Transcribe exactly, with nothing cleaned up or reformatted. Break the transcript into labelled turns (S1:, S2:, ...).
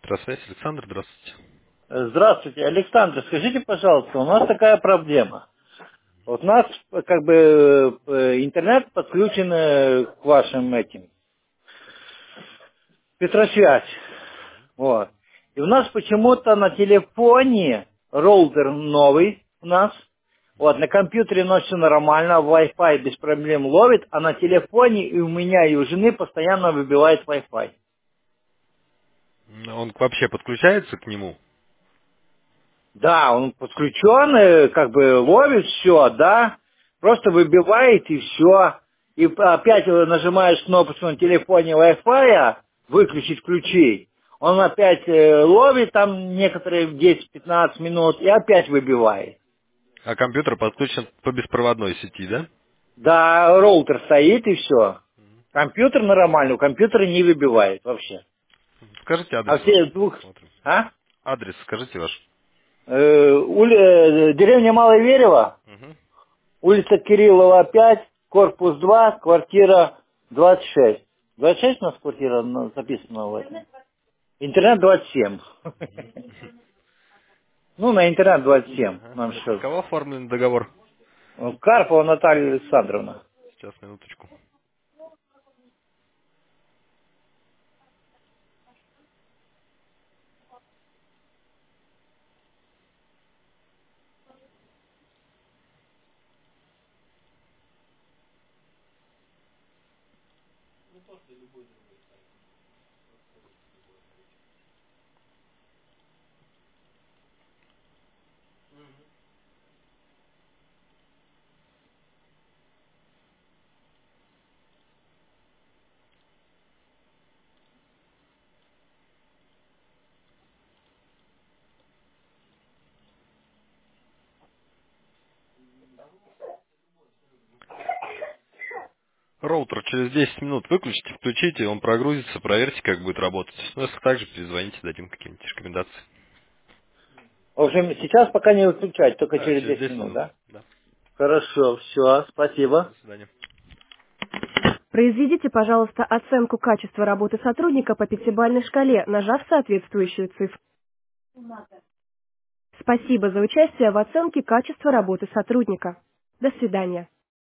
S1: Электросвязь. Александр, здравствуйте.
S2: Здравствуйте, Александр, скажите, пожалуйста, у нас такая проблема. Вот у нас э, как бы э, интернет подключен э, к вашим этим, Петросвязь. Вот. И у нас почему-то на телефоне роутер новый у нас. Вот, на компьютере у нас все нормально, Wi-Fi без проблем ловит, а на телефоне и у меня, и у жены постоянно выбивает Wi-Fi.
S1: Он вообще подключается к нему?
S2: Да, он подключен, э, как бы ловит все, да, просто выбивает и все. И опять нажимаешь кнопочку на телефоне Wi-Fi, выключить ключи. Он опять э, ловит там некоторые десять-пятнадцать минут и опять выбивает.
S1: А компьютер подключен по беспроводной сети, да?
S2: Да, роутер стоит и все. Компьютер нормальный, у компьютера не выбивает вообще.
S1: Скажите
S2: А
S1: адрес ваш,
S2: все двух...
S1: посмотрим.
S2: А?
S1: Адрес скажите ваш.
S2: Э, ули- э, деревня Малое Верево,
S1: Угу.
S2: улица Кириллова пять, корпус два, квартира двадцать шесть. двадцать шесть у нас квартира ну, записана в этом. Интернет двадцать семь. Ну, на интернет двадцать семь
S1: Ага.
S2: нам
S1: Это на
S2: счет.
S1: кого оформлен договор?
S2: Карпова Наталья Александровна.
S1: Сейчас, минуточку. Роутер через десять минут выключите, включите, он прогрузится, проверьте, как будет работать. Ну, если также перезвоните, дадим какие-нибудь рекомендации.
S2: В общем, сейчас пока не выключать, только
S1: Да,
S2: через
S1: через
S2: десять
S1: десять
S2: минут,
S1: минут.
S2: да?
S1: Да.
S2: Хорошо, все, спасибо.
S1: До свидания.
S3: Произведите, пожалуйста, оценку качества работы сотрудника по пятибалльной шкале, нажав соответствующую цифру. Спасибо за участие в оценке качества работы сотрудника. До свидания.